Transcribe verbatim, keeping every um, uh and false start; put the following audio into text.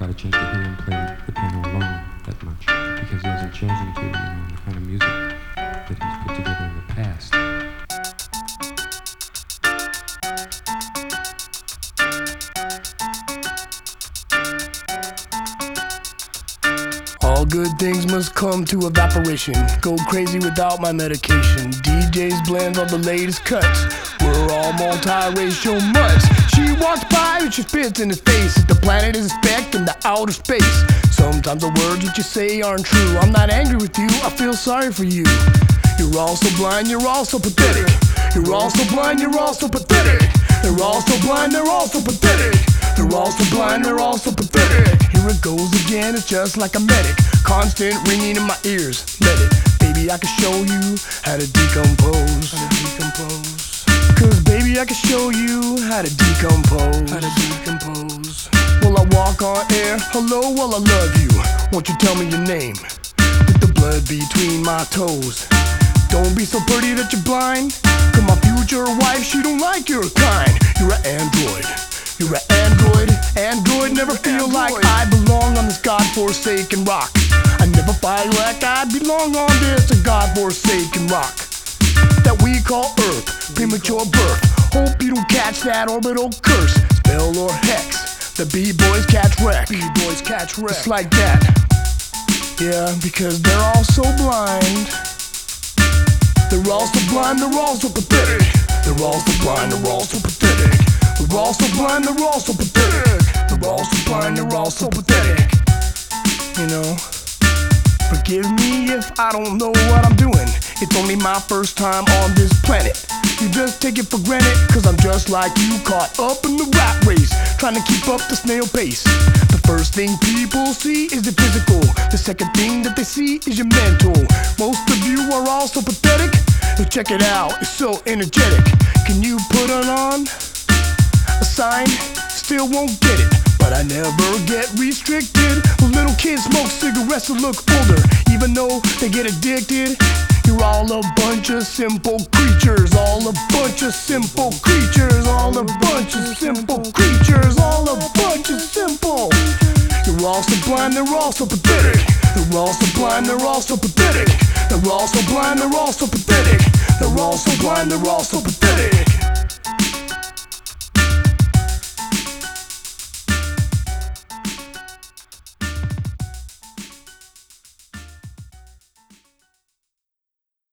got a chance to hear him play the piano alone that much, because he hasn't chosen to, you know, the kind of music that he's put together in the past. All good things must come to evaporation. Go crazy without my medication. D Js blend all the latest cuts. We're all multiracial mutts. She walks by and she spits in his face. If the planet is a speck in the outer space. Sometimes the words that you say aren't true. I'm not angry with you, I feel sorry for you. You're all so blind, you're all so pathetic. You're all so blind, you're all so pathetic. They're all so blind, they're all so pathetic. They're all so blind, they're all so pathetic. Here it goes again, it's just like a medic. Constant ringing in my ears, let it. Baby, I can show you how to decompose. How to decompose. Cause baby, I can show you how to decompose. How to decompose. Will I walk on air? Hello, well I love you. Won't you tell me your name? With the blood between my toes. Don't be so pretty that you're blind. Cause my future wife, she don't like your kind. You're an android. You're an android, android, never feel like I belong on this God-forsaken rock. I never feel like I belong on this God-forsaken rock that we call Earth, premature birth. Hope you don't catch that orbital curse, spell or hex. The B-boys catch wreck, B-boys catch wreck, just like that. Yeah, because they're all so blind. They're all so blind, they're all so pathetic. They're all so blind, they're all so pathetic. They're all so blind, they're all so pathetic. They're all so blind, they're all so pathetic. You know, forgive me if I don't know what I'm doing. It's only my first time on this planet. You just take it for granted, cause I'm just like you, caught up in the rat race, trying to keep up the snail pace. The first thing people see is the physical. The second thing that they see is your mental. Most of you are all so pathetic. So check it out, it's so energetic. Can you put it on? A sign, still won't get it, but I never get restricted. When little kids smoke cigarettes to look older, even though they get addicted. You're all a bunch of simple creatures, all a bunch of simple creatures, all a bunch of simple creatures, all a bunch of simple. You're all so blind, they're all so pathetic. They're all so blind, they're all so pathetic. They're all so blind, they're all so pathetic. They're all so blind, they're all so pathetic.